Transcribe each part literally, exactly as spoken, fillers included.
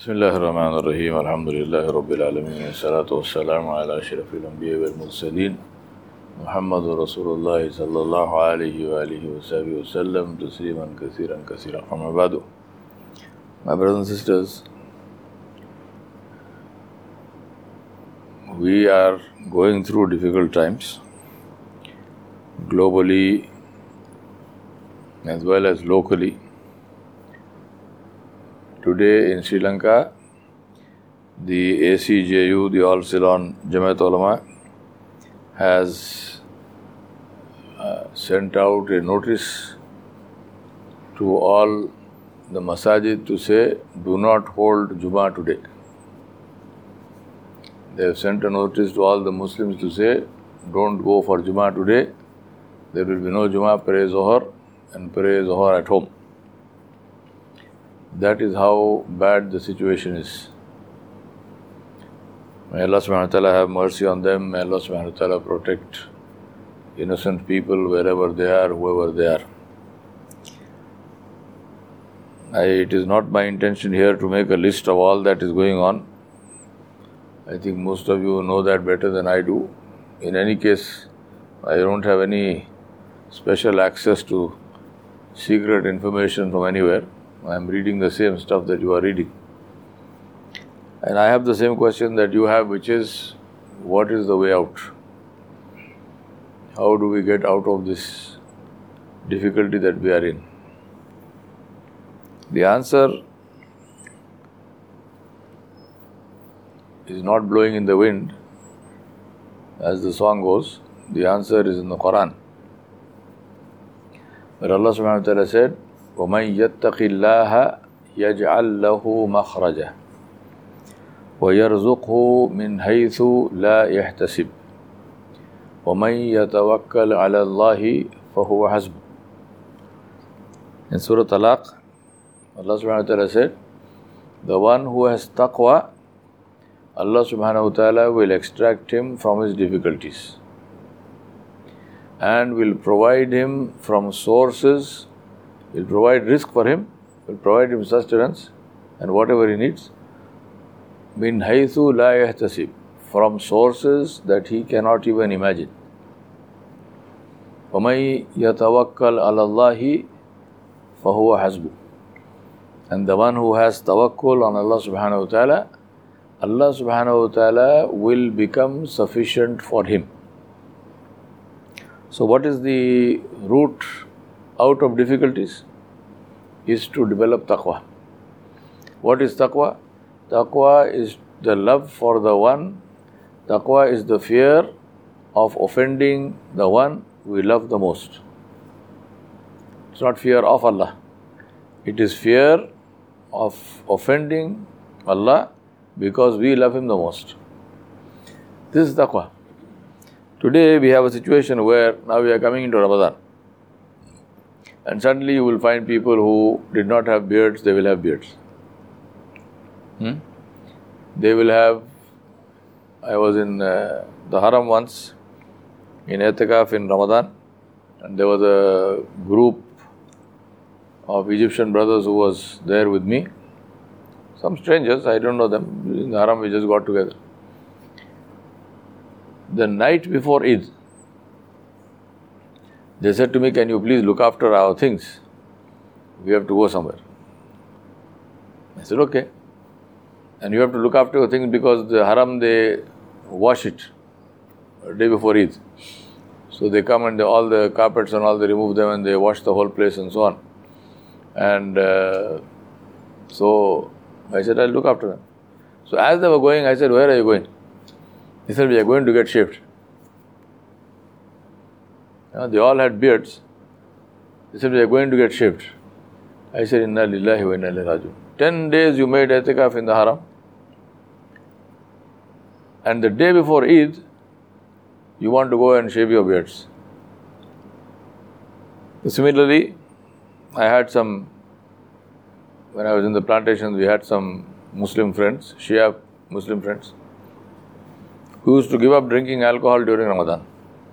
بسم الله الرحمن الرحيم الحمد لله رب العالمين والصلاة والسلام على أشرف الأنبياء والمرسلين محمد رسول الله صلى الله عليه وآله وصحبه وسلم تسليما كثيرا كثيرا أما بعد. My brothers and sisters, we are going through difficult times globally as well as locally. Today in Sri Lanka, the A C J U, the All Ceylon Jamiat Ulama, has uh, sent out a notice to all the masajid to say, do not hold Jummah today. They have sent a notice to all the Muslims to say, don't go for Jummah today. There will be no Jummah, pray Zohar and pray Zohar at home. That is how bad the situation is. May Allah subhanahu wa ta'ala have mercy on them. May Allah subhanahu wa ta'ala protect innocent people wherever they are, whoever they are. I, it is not my intention here to make a list of all that is going on. I think most of you know that better than I do. In any case, I don't have any special access to secret information from anywhere. I am reading the same stuff that you are reading. And I have the same question that you have, which is, what is the way out? How do we get out of this difficulty that we are in? The answer is not blowing in the wind, as the song goes. The answer is in the Quran, where Allah subhanahu wa ta'ala said, وَمَنْ يَتَّقِ اللَّهَ يَجْعَلْ لَهُ مَخْرَجًا وَيَرْزُقْهُ مِنْ حَيْثُ لَا يَحْتَسِبُ وَمَنْ يَتَوَكَّلْ عَلَى اللَّهِ فَهُوَ حَسْبُهُ. In Surah Talaq, Allah subhanahu wa ta'ala said, the one who has taqwa, Allah subhanahu wa ta'ala will extract him from his difficulties and will provide him from sources, will provide rizq for him, will provide him sustenance and whatever he needs. Min haythu la yahtasib, from sources that he cannot even imagine. وَمَن يَتَوَكَّلْ عَلَى اللَّهِ فَهُوَ حَسْبُهُ. And the one who has tawakkul on Allah subhanahu wa ta'ala, Allah subhanahu wa ta'ala will become sufficient for him. So what is the route out of difficulties? Is to develop taqwa. What is taqwa? Taqwa is the love for the one. Taqwa is the fear of offending the one we love the most. It's not fear of Allah. It is fear of offending Allah because we love Him the most. This is taqwa. Today we have a situation where now we are coming into Ramadan. And suddenly you will find people who did not have beards, they will have beards. Hmm? They will have, I was in uh, the Haram once, in I'tikaf in Ramadan, and there was a group of Egyptian brothers who was there with me. Some strangers, I don't know them. In the Haram we just got together. The night before Eid, they said to me, can you please look after our things? We have to go somewhere. I said, okay. And you have to look after your things because the Haram, they wash it the day before Eid. So they come and they, all the carpets and all, they remove them and they wash the whole place and so on. And uh, so I said, I'll look after them. So as they were going, I said, where are you going? He said, we are going to get shaved. Uh, they all had beards. They said, we are going to get shaved. I said, Inna lillahi wa inna ilayhi raji'un. Ten days you made i'tikaf in the Haram. And the day before Eid, you want to go and shave your beards. Similarly, I had some, when I was in the plantations, we had some Muslim friends, Shia Muslim friends, who used to give up drinking alcohol during Ramadan.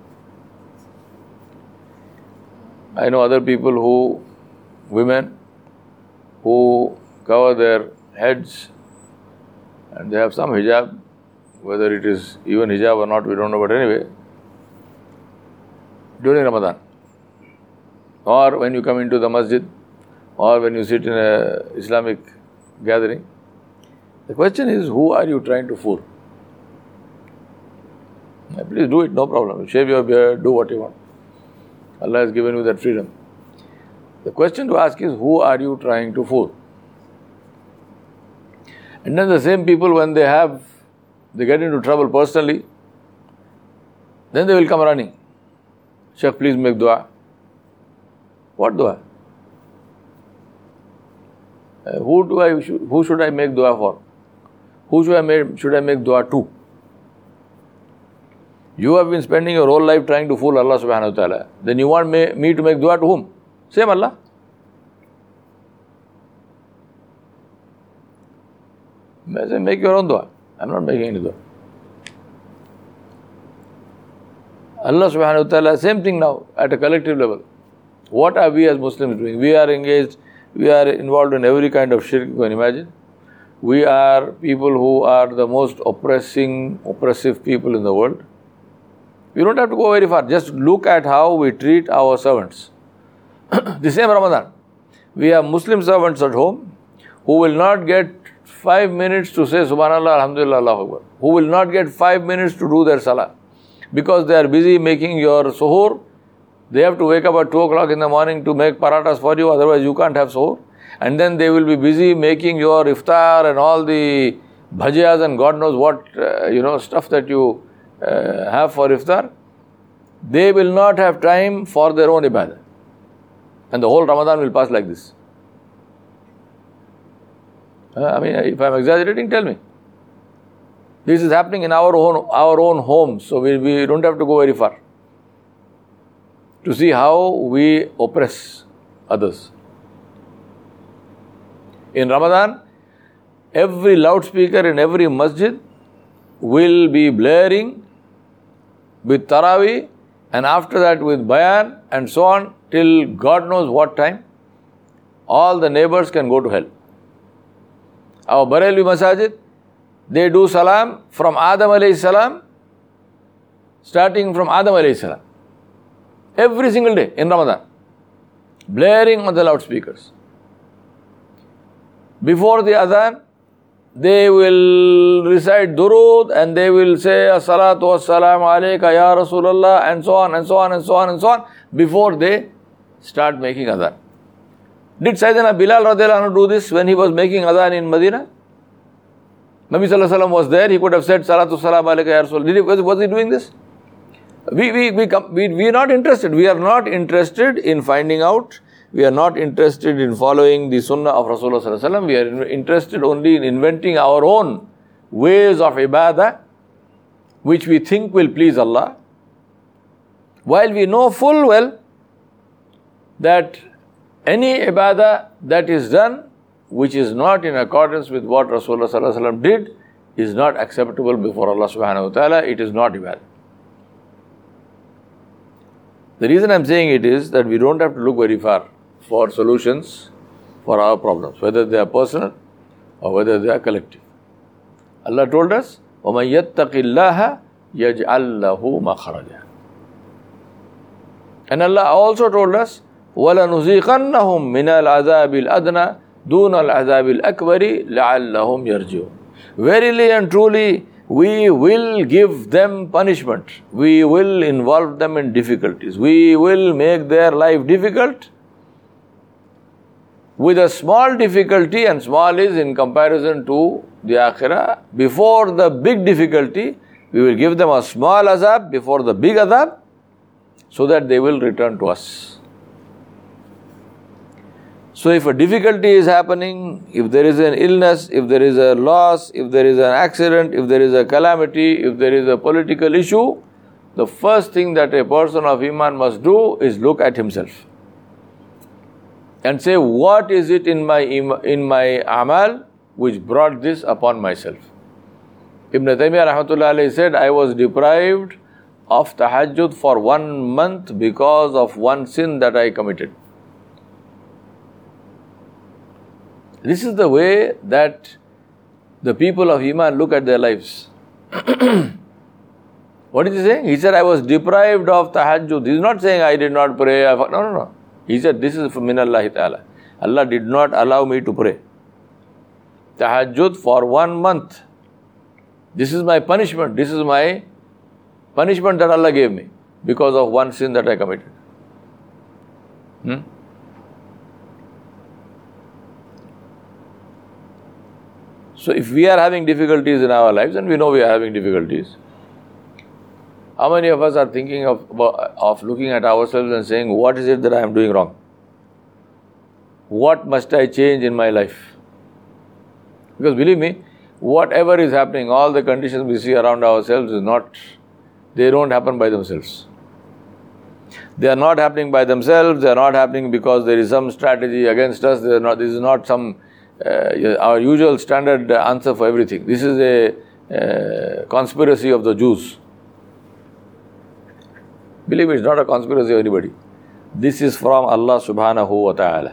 I know other people who, women, who cover their heads and they have some hijab, whether it is even hijab or not, we don't know, but anyway, during Ramadan, or when you come into the masjid, or when you sit in a Islamic gathering, the question is, who are you trying to fool? Please do it, no problem. Shave your beard, do what you want. Allah has given you that freedom. The question to ask is, who are you trying to fool? And then the same people, when they have, they get into trouble personally, then they will come running. Shaykh, please make dua. What dua? Uh, who do I? Who should I make dua for? Who should I make? Should I make dua to? You have been spending your whole life trying to fool Allah subhanahu wa ta'ala. Then you want me, me to make dua to whom? Same Allah. I say, make your own dua. I'm not making any dua. Allah subhanahu wa ta'ala, same thing now at a collective level. What are we as Muslims doing? We are engaged, we are involved in every kind of shirk you can imagine. We are people who are the most oppressing, oppressive people in the world. We don't have to go very far. Just look at how we treat our servants. The same Ramadan. We have Muslim servants at home who will not get five minutes to say Subhanallah, Alhamdulillah, Allahu Akbar. Who will not get five minutes to do their salah. Because they are busy making your suhoor. They have to wake up at two o'clock in the morning to make parathas for you, otherwise you can't have suhoor. And then they will be busy making your iftar and all the bhajiyas and God knows what, uh, you know, stuff that you uh, have for iftar. They will not have time for their own ibadah. And the whole Ramadan will pass like this. Uh, I mean, if I am exaggerating, tell me. This is happening in our own our own homes, so we, we don't have to go very far to see how we oppress others. In Ramadan, every loudspeaker in every masjid will be blaring with Taraweeh, and after that with Bayan and so on till God knows what time. All the neighbors can go to hell. Our Barelvi Masajid, they do salam from Adam alayhi salam, starting from Adam alayhi salam. Every single day in Ramadan. Blaring on the loudspeakers. Before the adhan, they will recite durood and they will say as-salatu was-salamu alayka ya Rasulallah and so on and so on and so on and so on before they start making adhan. Did Sayyidina Bilal radiallahu anhu do this when he was making adhan in Medina? Nabi sallallahu alaihi wasallam was there, he could have said salatu salam alayka ya Rasul. Did he, was, was he doing this? We, we, we, we, we are not interested. We are not interested in finding out. We are not interested in following the sunnah of Rasulullah sallallahu alaihi wasallam. We are interested only in inventing our own ways of ibadah, which we think will please Allah. While we know full well that any ibadah that is done which is not in accordance with what Rasulullah sallallahu alaihi wasallam did is not acceptable before Allah subhanahu wa ta'ala. It is not ibadah. The reason I am saying it is that we don't have to look very far for solutions for our problems, whether they are personal or whether they are collective. Allah told us, وَمَن يَتَّقِ اللَّهَ يَجْعَلْ لَهُ مَخْرَجًا. And Allah also told us, وَلَنُذِيقَنَّهُمْ مِنَ الْعَذَابِ الْأَدْنَى دُونَ الْعَذَابِ الْأَكْبَرِ لَعَلَّهُمْ يَرْجِعُونَ. Verily and truly, we will give them punishment. We will involve them in difficulties. We will make their life difficult with a small difficulty, and small is in comparison to the akhirah. Before the big difficulty, we will give them a small azab before the big azab, so that they will return to us. So if a difficulty is happening, if there is an illness, if there is a loss, if there is an accident, if there is a calamity, if there is a political issue, the first thing that a person of Iman must do is look at himself and say, what is it in my in my amal which brought this upon myself? Ibn Taymiyyah rahmatullahi alayhi said, I was deprived of tahajjud for one month because of one sin that I committed. This is the way that The people of Iman look at their lives. What is he saying? He said, I was deprived of tahajjud. He is not saying I did not pray. No, no, no. He said, this is from minallahi ta'ala. Allah did not allow me to pray tahajjud for one month. This is my punishment. This is my punishment that Allah gave me because of one sin that I committed. Hmm? So if we are having difficulties in our lives, and we know we are having difficulties, how many of us are thinking of, of looking at ourselves and saying, what is it that I am doing wrong? What must I change in my life? Because believe me, whatever is happening, all the conditions we see around ourselves is not, they don't happen by themselves. They are not happening by themselves, they are not happening because there is some strategy against us, they are not, this is not some, uh, our usual standard answer for everything. This is a uh, conspiracy of the Jews. Believe me, it's not a conspiracy of anybody. This is from Allah subhanahu wa ta'ala.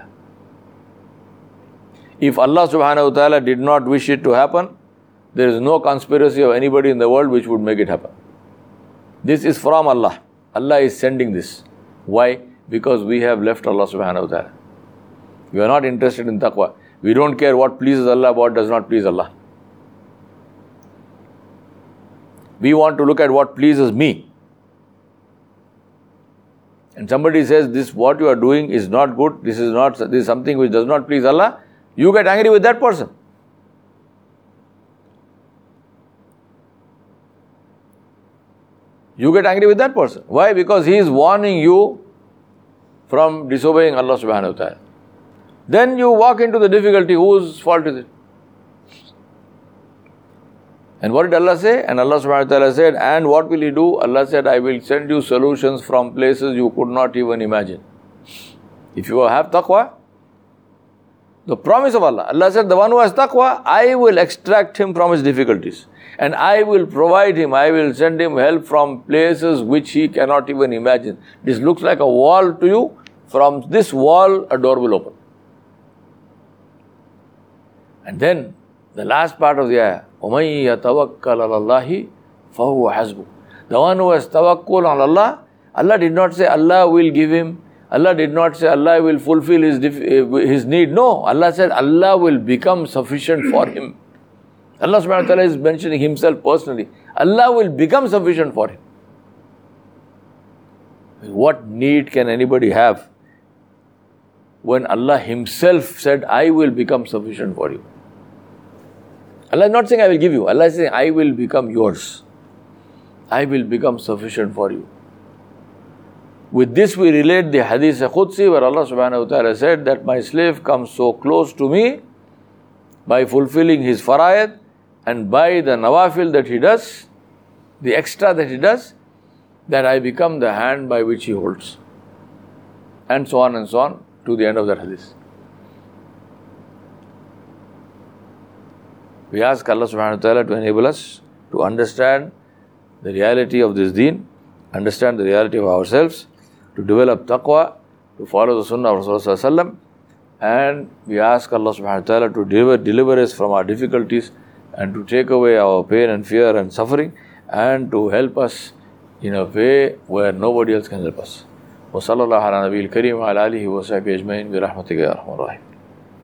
If Allah subhanahu wa ta'ala did not wish it to happen, there is no conspiracy of anybody in the world which would make it happen. This is from Allah. Allah is sending this. Why? Because we have left Allah subhanahu wa ta'ala. We are not interested in taqwa. We don't care what pleases Allah, what does not please Allah. We want to look at what pleases me. And somebody says, this what you are doing is not good, this is not, this is something which does not please Allah, you get angry with that person. You get angry with that person. Why? Because he is warning you from disobeying Allah subhanahu wa ta'ala. Then you walk into the difficulty, whose fault is it? And what did Allah say? And Allah subhanahu wa ta'ala said, and what will He do? Allah said, I will send you solutions from places you could not even imagine. If you have taqwa, the promise of Allah, Allah said, the one who has taqwa, I will extract him from his difficulties. And I will provide him, I will send him help from places which he cannot even imagine. This looks like a wall to you. From this wall, a door will open. And then, the last part of the ayah, وَمَن يَتَوَكَّلَ عَلَى اللَّهِ فَهُوَ حَسْبُهُ. The one who has tawakkul on Allah, Allah did not say Allah will give him, Allah did not say Allah will fulfill his, his need. No, Allah said Allah will become sufficient for him. Allah subhanahu wa ta'ala is mentioning Himself personally. Allah will become sufficient for him. What need can anybody have when Allah Himself said, I will become sufficient for you? Allah is not saying I will give you. Allah is saying I will become yours. I will become sufficient for you. With this we relate the Hadith Qudsi where Allah subhanahu wa ta'ala said that my slave comes so close to me by fulfilling his farayat and by the nawafil that he does, the extra that he does, that I become the hand by which he holds. And so on and so on to the end of that hadith. We ask Allah subhanahu wa ta'ala to enable us to understand the reality of this deen, understand the reality of ourselves, to develop taqwa, to follow the sunnah of Rasulullah sallallahu alaihi wasallam, and we ask Allah subhanahu wa ta'ala to deliver, deliver us from our difficulties and to take away our pain and fear and suffering and to help us in a way where nobody else can help us. Wa sallallahu ala nabiyil kareem wa ala alihi wa sahbihi ajma'in bi rahmatika ya arhamar rahim.